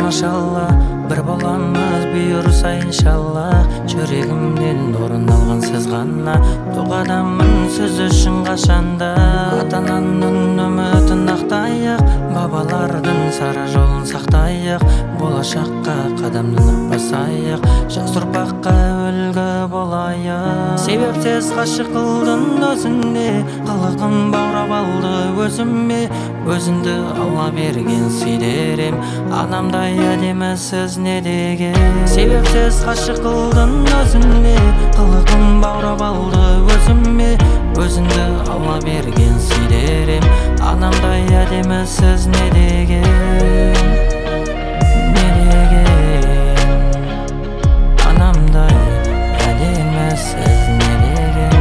машалла, бір боламыз бұйырса иншалла. Жүрегімнен орын алған сіз ғана, тоқадамын сіз үшін қашанда. Ата-ананың үмітін ақтайық, бабалардың сара жолын сақтайық. Болашаққа қадамын басайық, жас ұрпаққа үлгі болайық. Себепсіз ғашық қылдың өзіңе, қылығын баурап алды өзіме. Өзіңді Алла берген сыйдерем, анамдай әдемі сіз не деген. Себепсіз ғашық қылдың өзіңе, қылығын баурап алды өзіме. Өзіңді Алла берген сыйдерем, анамдай әдемі сіз не деген. Не деген, анамдай әдемі сіз не деген.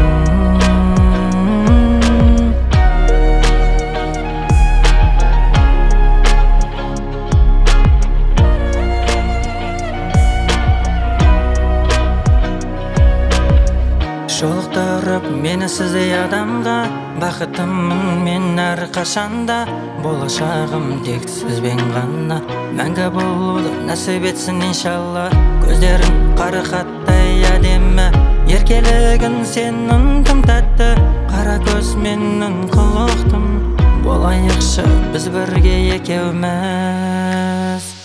Жолықтырып мені сіздей адамға, бақытымын мен әрқашанда. Болашағым тек сізбен ғана, мәңгі болуды нәсіп етсін иншалла. Көздерің қарақаттай әдемі, еркелігін сенің тым тәтті. Қара көз менің құлықтым, болайықшы біз бірге екеуміз.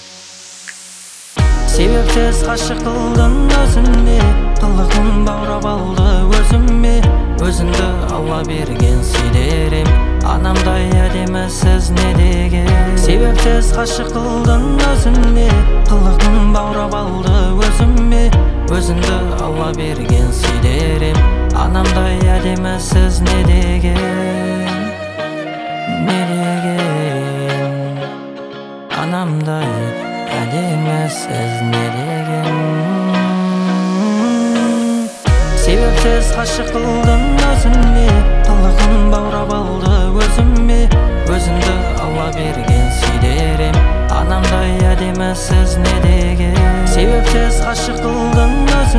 Себепсіз ғашық қылдың өзіңе, қылығын баурап алды өзіме. Өзіңді Алла берген сыйдерем, анамдай әдемі сіз не деген. Себепсіз ғашық қылдың өзіңе, қылығын баурап алды өзіме. Өзіңді Алла берген сыйдерем, анамдай әдемі сіз не деген. Не деген, анамдай әдемі сіз не деген. Себепсіз ғашық қылдың өзіңе, қылығын баурап алды өзіме. Өзіңді Алла берген сыйдерем, анамдай әдемі сіз не деген. Себепсіз ғашық қылдың